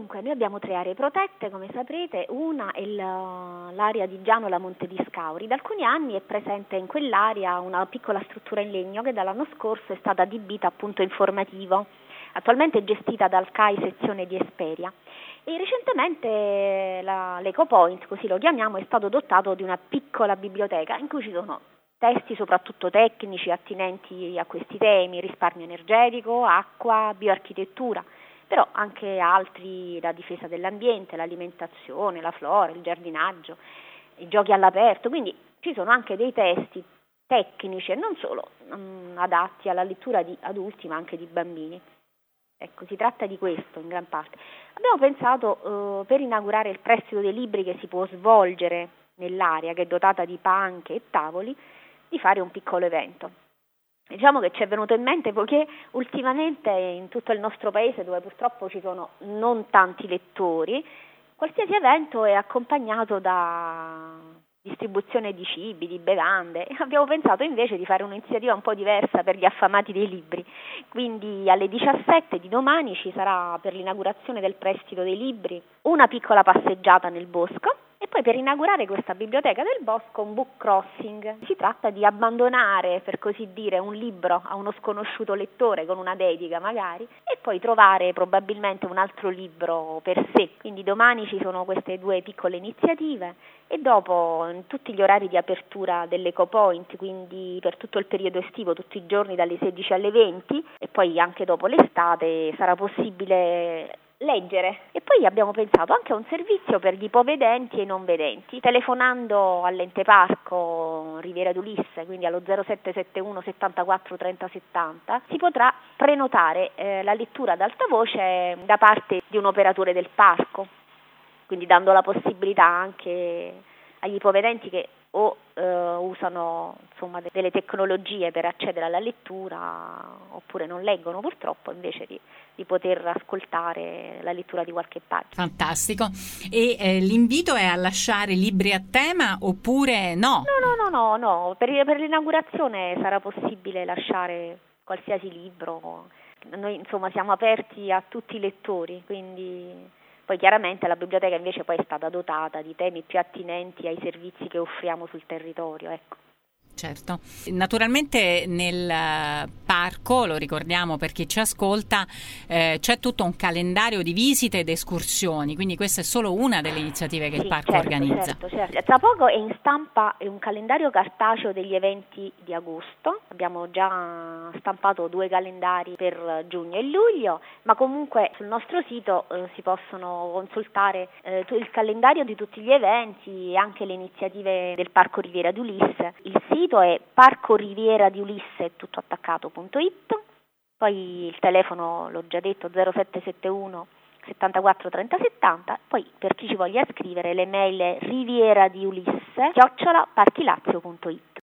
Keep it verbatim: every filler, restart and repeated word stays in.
Dunque, noi abbiamo tre aree protette, come saprete. Una è la, l'area di Gianola Monte di Scauri. Da alcuni anni è presente in quell'area una piccola struttura in legno che dall'anno scorso è stata adibita a punto informativo. Attualmente è gestita dal C A I sezione di Esperia. E recentemente la, l'EcoPoint, così lo chiamiamo, è stato dotato di una piccola biblioteca in cui ci sono testi soprattutto tecnici attinenti a questi temi: risparmio energetico, acqua, bioarchitettura, però anche altri, la difesa dell'ambiente, l'alimentazione, la flora, il giardinaggio, i giochi all'aperto. Quindi ci sono anche dei testi tecnici e non solo um, adatti alla lettura di adulti ma anche di bambini. Ecco, si tratta di questo in gran parte. Abbiamo pensato, eh, per inaugurare il prestito dei libri che si può svolgere nell'area, che è dotata di panche e tavoli, di fare un piccolo evento. Diciamo che ci è venuto in mente poiché ultimamente in tutto il nostro paese, dove purtroppo ci sono non tanti lettori, qualsiasi evento è accompagnato da distribuzione di cibi, di bevande. Abbiamo pensato invece di fare un'iniziativa un po' diversa per gli affamati dei libri. Quindi alle diciassette di domani ci sarà, per l'inaugurazione del prestito dei libri, una piccola passeggiata nel bosco. E poi per inaugurare questa biblioteca del bosco un book crossing. Si tratta di abbandonare, per così dire, un libro a uno sconosciuto lettore con una dedica magari, e poi trovare probabilmente un altro libro per sé. Quindi domani ci sono queste due piccole iniziative e dopo in tutti gli orari di apertura dell'EcoPoint, quindi per tutto il periodo estivo, tutti i giorni dalle sedici alle venti, e poi anche dopo l'estate sarà possibile leggere. E poi abbiamo pensato anche a un servizio per gli ipovedenti e i non vedenti. Telefonando all'ente parco Riviera d'Ulisse, quindi allo zero sette sette uno settantaquattro trenta settanta, si potrà prenotare eh, la lettura ad alta voce da parte di un operatore del parco, quindi dando la possibilità anche agli ipovedenti che o eh, usano insomma delle tecnologie per accedere alla lettura oppure non leggono purtroppo, invece di, di poter ascoltare la lettura di qualche pagina. Fantastico. E eh, l'invito è a lasciare libri a tema oppure no? No, no, no, no, no. Per, per l'inaugurazione sarà possibile lasciare qualsiasi libro. Noi insomma siamo aperti a tutti i lettori, quindi poi chiaramente la biblioteca invece poi è stata dotata di temi più attinenti ai servizi che offriamo sul territorio, ecco. Certo. Naturalmente nel parco, lo ricordiamo per chi ci ascolta, eh, c'è tutto un calendario di visite ed escursioni, quindi questa è solo una delle iniziative che sì, il parco certo, organizza. Certo, certo. Tra poco è in stampa un calendario cartaceo degli eventi di agosto. Abbiamo già stampato due calendari per giugno e luglio, ma comunque sul nostro sito eh, si possono consultare eh, il calendario di tutti gli eventi e anche le iniziative del Parco Riviera d'Ulisse. Il sito è parco riviera di ulisse tutto attaccato punto it, poi il telefono l'ho già detto zero sette sette uno settantaquattro trenta settanta, poi per chi ci voglia scrivere le mail riviera di ulisse chiocciola parchilazio punto it.